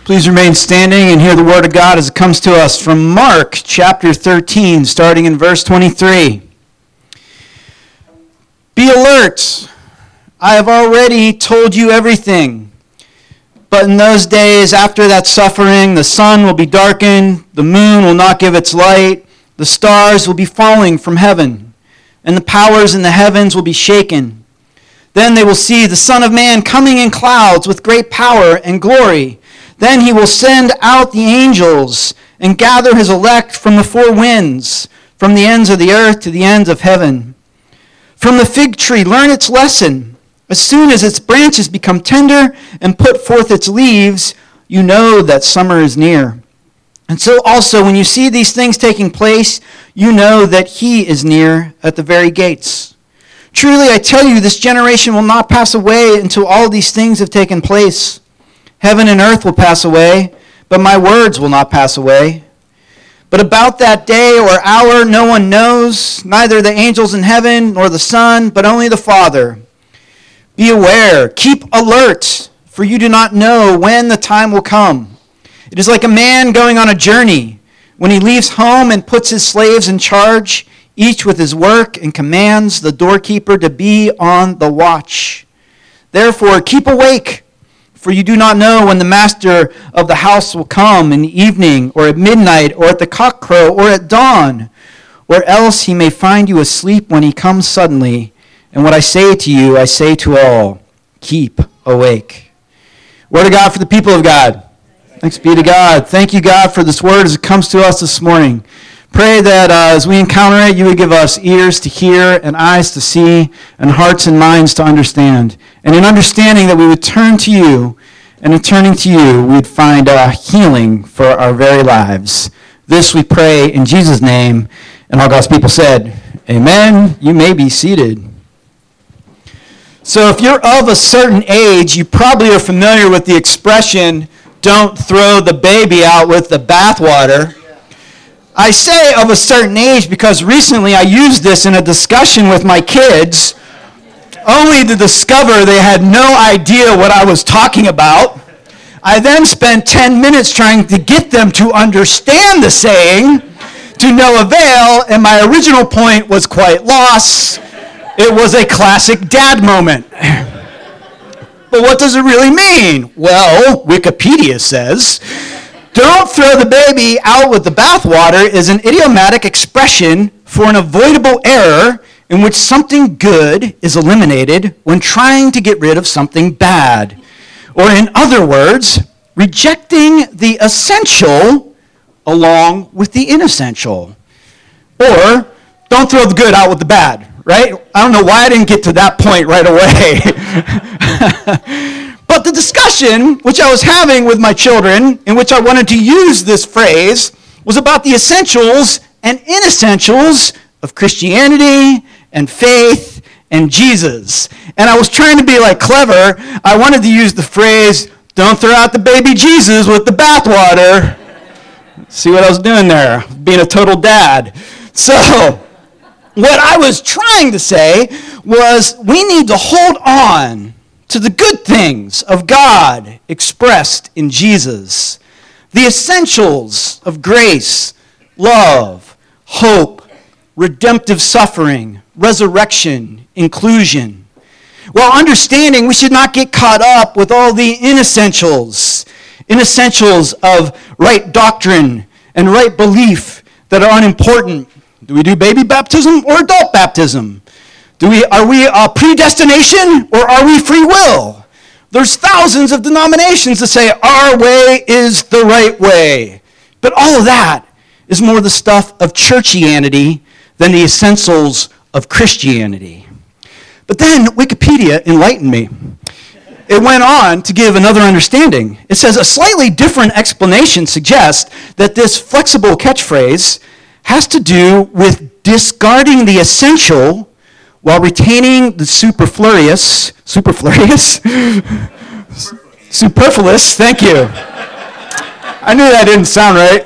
Please remain standing and hear the word of God as it comes to us from Mark chapter 13, starting in verse 23. Be alert. I have already told you everything. But in those days after that suffering, the sun will be darkened, the moon will not give its light, the stars will be falling from heaven, and the powers in the heavens will be shaken. Then they will see the Son of Man coming in clouds with great power and glory. Then he will send out the angels and gather his elect from the four winds, from the ends of the earth to the ends of heaven. From the fig tree learn its lesson. As soon as its branches become tender and put forth its leaves, you know that summer is near. And so also when you see these things taking place, you know that he is near at the very gates. Truly I tell you, this generation will not pass away until all these things have taken place. Heaven and earth will pass away, but my words will not pass away. But about that day or hour no one knows, neither the angels in heaven nor the Son, but only the Father. Be aware, keep alert, for you do not know when the time will come. It is like a man going on a journey, when he leaves home and puts his slaves in charge, each with his work, and commands the doorkeeper to be on the watch. Therefore, keep awake. For you do not know when the master of the house will come, in the evening, or at midnight, or at the cockcrow, or at dawn, or else he may find you asleep when he comes suddenly. And what I say to you, I say to all, keep awake. Word of God for the people of God. Thanks be to God. Thank you, God, for this word as it comes to us this morning. Pray that as we encounter it, you would give us ears to hear and eyes to see and hearts and minds to understand. And in understanding that we would turn to you, and in turning to you, we would find healing for our very lives. This we pray in Jesus' name. And all God's people said, amen. You may be seated. So if you're of a certain age, you probably are familiar with the expression, don't throw the baby out with the bathwater. I say of a certain age because recently I used this in a discussion with my kids, only to discover they had no idea what I was talking about. I then spent 10 minutes trying to get them to understand the saying, to no avail, and my original point was quite lost. It was a classic dad moment. But what does it really mean? Well, Wikipedia says, don't throw the baby out with the bathwater is an idiomatic expression for an avoidable error in which something good is eliminated when trying to get rid of something bad. Or in other words, rejecting the essential along with the inessential. Or don't throw the good out with the bad, right? I don't know why I didn't get to that point right away. But the discussion which I was having with my children, in which I wanted to use this phrase, was about the essentials and inessentials of Christianity and faith and Jesus. And I was trying to be like clever. I wanted to use the phrase, don't throw out the baby Jesus with the bathwater. See what I was doing there? Being a total dad. So, what I was trying to say was we need to hold on to the good things of God expressed in Jesus, the essentials of grace, love, hope, redemptive suffering, resurrection, inclusion, while understanding we should not get caught up with all the inessentials of right doctrine and right belief that are unimportant. Do we do baby baptism or adult baptism? Are we predestination or are we free will? There's thousands of denominations that say our way is the right way. But all of that is more the stuff of churchianity than the essentials of Christianity. But then Wikipedia enlightened me. It went on to give another understanding. It says a slightly different explanation suggests that this flexible catchphrase has to do with discarding the essential while retaining the superfluous, thank you. I knew that didn't sound right.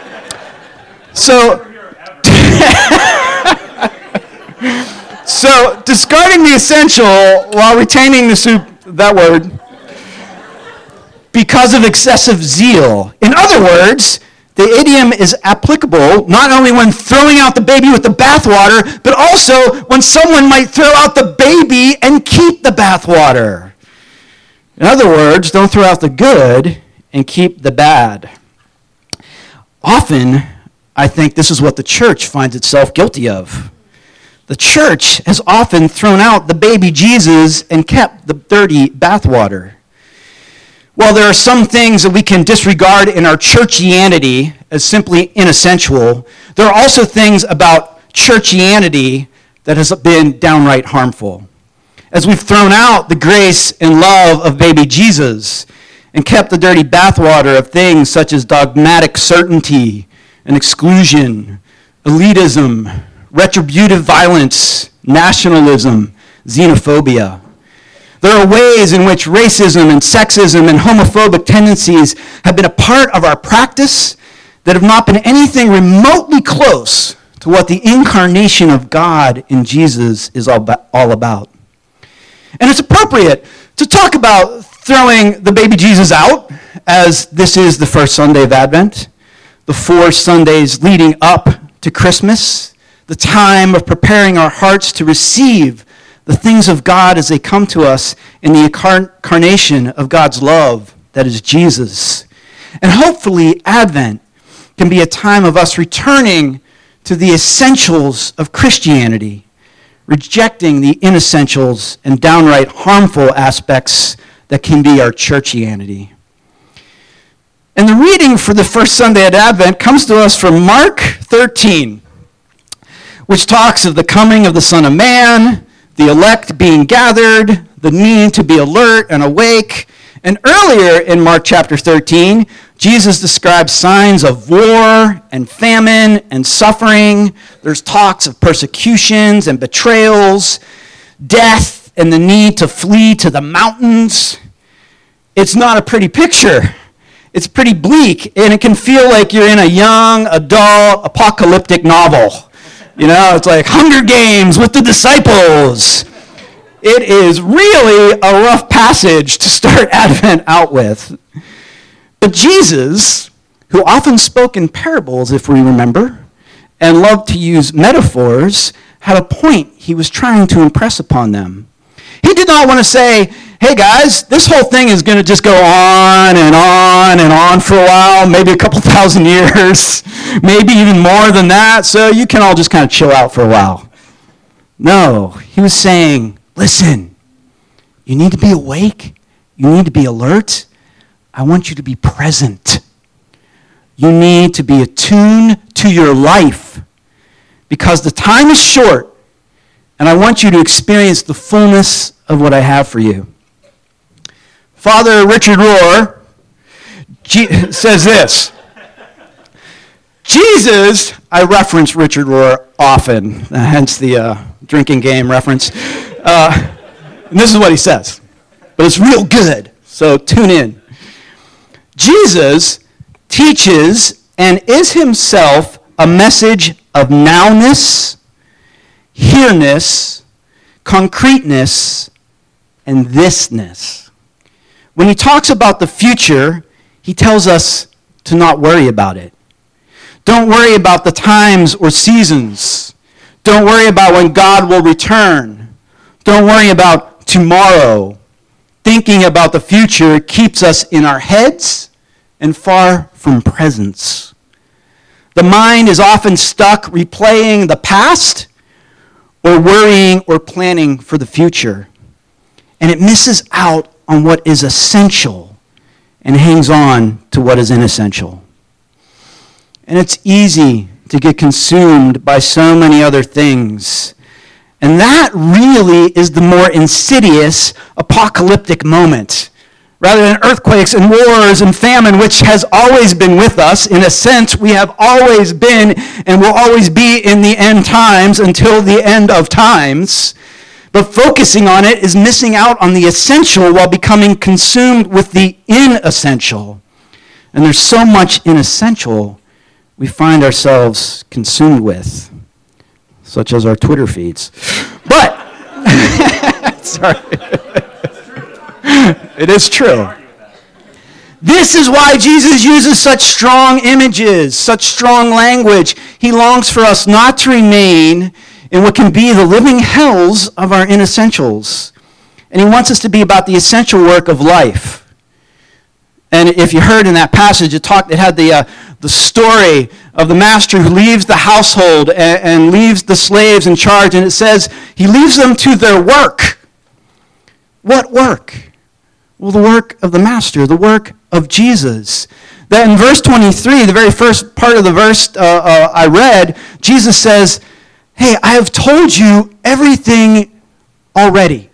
So discarding the essential while retaining that word. because of excessive zeal. In other words, the idiom is applicable not only when throwing out the baby with the bathwater, but also when someone might throw out the baby and keep the bathwater. In other words, don't throw out the good and keep the bad. Often, I think this is what the church finds itself guilty of. The church has often thrown out the baby Jesus and kept the dirty bathwater. While there are some things that we can disregard in our churchianity as simply inessential, there are also things about churchianity that has been downright harmful. As we've thrown out the grace and love of baby Jesus and kept the dirty bathwater of things such as dogmatic certainty and exclusion, elitism, retributive violence, nationalism, xenophobia. There are ways in which racism and sexism and homophobic tendencies have been a part of our practice that have not been anything remotely close to what the incarnation of God in Jesus is all about. And it's appropriate to talk about throwing the baby Jesus out, as this is the first Sunday of Advent, the 4 Sundays leading up to Christmas, the time of preparing our hearts to receive the things of God as they come to us in the incarnation of God's love, that is Jesus. And hopefully, Advent can be a time of us returning to the essentials of Christianity, rejecting the inessentials and downright harmful aspects that can be our churchianity. And the reading for the first Sunday of Advent comes to us from Mark 13, which talks of the coming of the Son of Man, the elect being gathered, the need to be alert and awake. And earlier in Mark chapter 13, Jesus describes signs of war and famine and suffering. There's talks of persecutions and betrayals, death and the need to flee to the mountains. It's not a pretty picture. It's pretty bleak, and it can feel like you're in a young adult apocalyptic novel. You know, it's like Hunger Games with the disciples. It is really a rough passage to start Advent out with. But Jesus, who often spoke in parables, if we remember, and loved to use metaphors, had a point he was trying to impress upon them. He did not want to say, hey guys, this whole thing is going to just go on and on and on for a while, maybe a couple thousand years, maybe even more than that, so you can all just kind of chill out for a while. No, he was saying, listen, you need to be awake, you need to be alert, I want you to be present. You need to be attuned to your life because the time is short and I want you to experience the fullness of what I have for you. Father Richard Rohr says this. Jesus, I reference Richard Rohr often, hence the drinking game reference. And this is what he says. But it's real good, so tune in. Jesus teaches and is himself a message of nowness, here-ness, concreteness, and thisness. When he talks about the future, he tells us to not worry about it. Don't worry about the times or seasons. Don't worry about when God will return. Don't worry about tomorrow. Thinking about the future keeps us in our heads and far from presence. The mind is often stuck replaying the past or worrying or planning for the future. And it misses out on what is essential and hangs on to what is inessential. And it's easy to get consumed by so many other things. And that really is the more insidious apocalyptic moment. Rather than earthquakes and wars and famine, which has always been with us, in a sense, we have always been and will always be in the end times until the end of times. But focusing on it is missing out on the essential while becoming consumed with the inessential. And there's so much inessential we find ourselves consumed with, such as our Twitter feeds. But, sorry. It is true. This is why Jesus uses such strong images, such strong language. He longs for us not to remain in what can be the living hells of our inessentials. And he wants us to be about the essential work of life. And if you heard in that passage, it had the story of the master who leaves the household and leaves the slaves in charge. And it says he leaves them to their work. What work? Well, the work of the master, the work of Jesus. That in verse 23, the very first part of the verse I read, Jesus says, hey, I have told you everything already.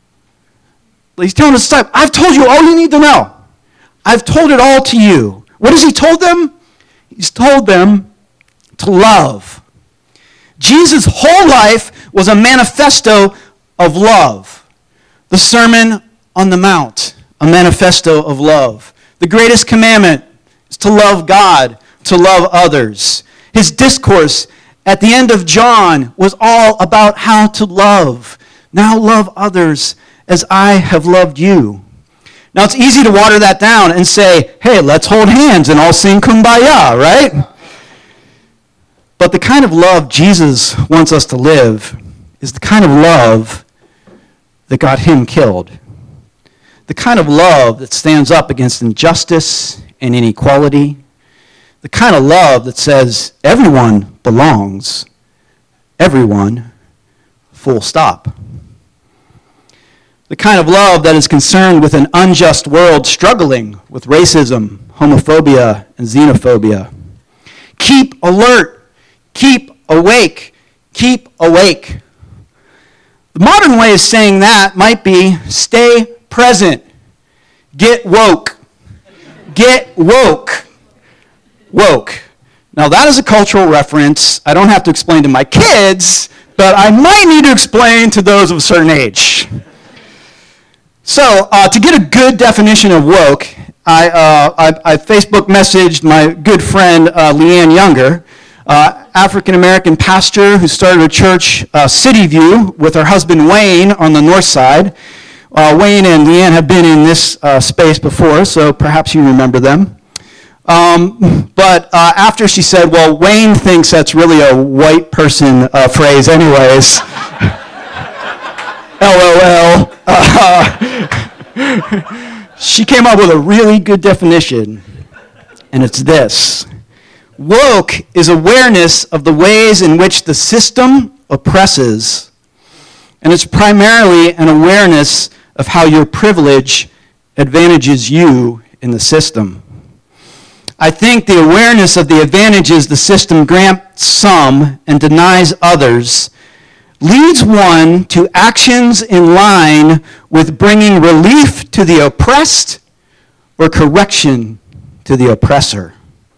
He's telling his disciples, I've told you all you need to know. I've told it all to you. What has he told them? He's told them to love. Jesus' whole life was a manifesto of love. The Sermon on the Mount, a manifesto of love. The greatest commandment is to love God, to love others. His discourse at the end of John was all about how to love. Now love others as I have loved you. Now it's easy to water that down and say, hey, let's hold hands and all sing Kumbaya, right? But the kind of love Jesus wants us to live is the kind of love that got him killed. The kind of love that stands up against injustice and inequality. The kind of love that says everyone belongs. Everyone, full stop. The kind of love that is concerned with an unjust world struggling with racism, homophobia, and xenophobia. Keep alert. Keep awake. Keep awake. The modern way of saying that might be stay present. Get woke. Get woke. Woke. Now that is a cultural reference I don't have to explain to my kids, but I might need to explain to those of a certain age. So, to get a good definition of woke, I Facebook messaged my good friend Leanne Younger, African-American pastor who started a church, City View, with her husband Wayne on the north side. Wayne and Leanne have been in this space before, so perhaps you remember them. But after she said, well, Wayne thinks that's really a white person phrase anyways. LOL. She came up with a really good definition, and it's this. Woke is awareness of the ways in which the system oppresses, and it's primarily an awareness of how your privilege advantages you in the system. I think the awareness of the advantages the system grants some and denies others leads one to actions in line with bringing relief to the oppressed or correction to the oppressor.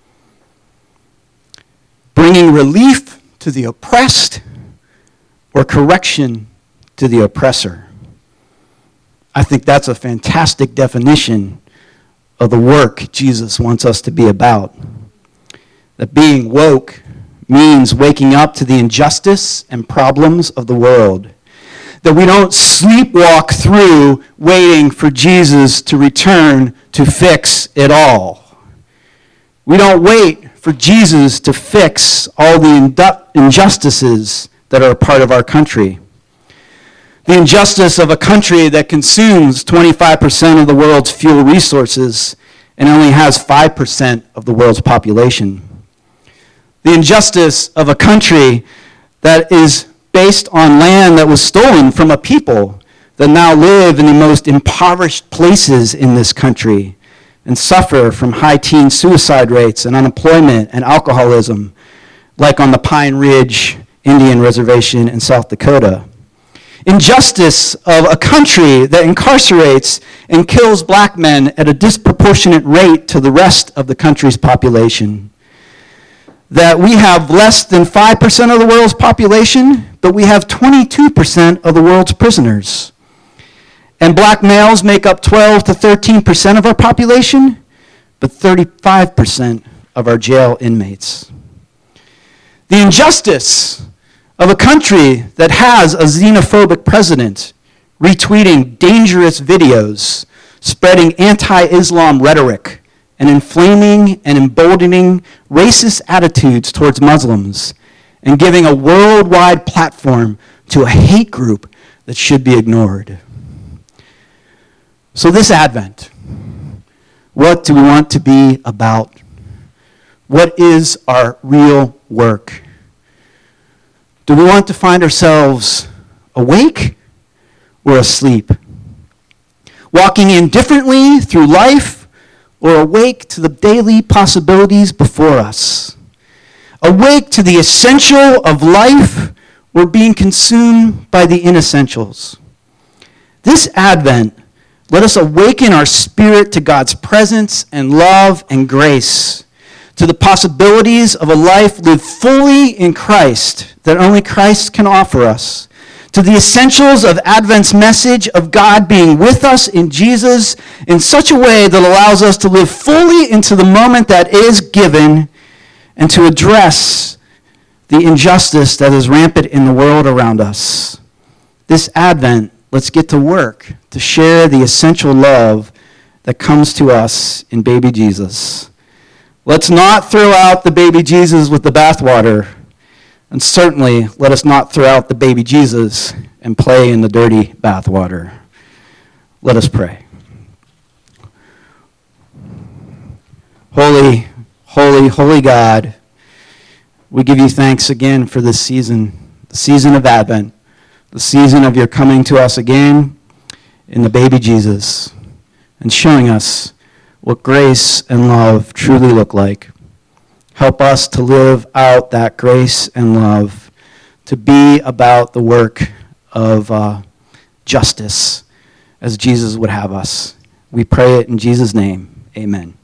Bringing relief to the oppressed or correction to the oppressor. I think that's a fantastic definition of the work Jesus wants us to be about. That being woke means waking up to the injustice and problems of the world. That we don't sleepwalk through waiting for Jesus to return to fix it all. We don't wait for Jesus to fix all the injustices that are a part of our country. The injustice of a country that consumes 25% of the world's fuel resources and only has 5% of the world's population. The injustice of a country that is based on land that was stolen from a people that now live in the most impoverished places in this country and suffer from high teen suicide rates and unemployment and alcoholism, like on the Pine Ridge Indian Reservation in South Dakota. Injustice of a country that incarcerates and kills black men at a disproportionate rate to the rest of the country's population. That we have less than 5% of the world's population, but we have 22% of the world's prisoners. And black males make up 12 to 13% of our population, but 35% of our jail inmates. The injustice of a country that has a xenophobic president retweeting dangerous videos, spreading anti-Islam rhetoric and inflaming and emboldening racist attitudes towards Muslims and giving a worldwide platform to a hate group that should be ignored. So this Advent, what do we want to be about? What is our real work? Do we want to find ourselves awake or asleep? Walking indifferently through life or awake to the daily possibilities before us? Awake to the essential of life or being consumed by the inessentials? This Advent, let us awaken our spirit to God's presence and love and grace, to the possibilities of a life lived fully in Christ that only Christ can offer us, to the essentials of Advent's message of God being with us in Jesus in such a way that allows us to live fully into the moment that is given and to address the injustice that is rampant in the world around us. This Advent, let's get to work to share the essential love that comes to us in baby Jesus. Let's not throw out the baby Jesus with the bathwater. And certainly, let us not throw out the baby Jesus and play in the dirty bathwater. Let us pray. Holy, holy, holy God, we give you thanks again for this season, the season of Advent, the season of your coming to us again in the baby Jesus and showing us what grace and love truly look like. Help us to live out that grace and love, to be about the work of justice as Jesus would have us. We pray it in Jesus' name. Amen.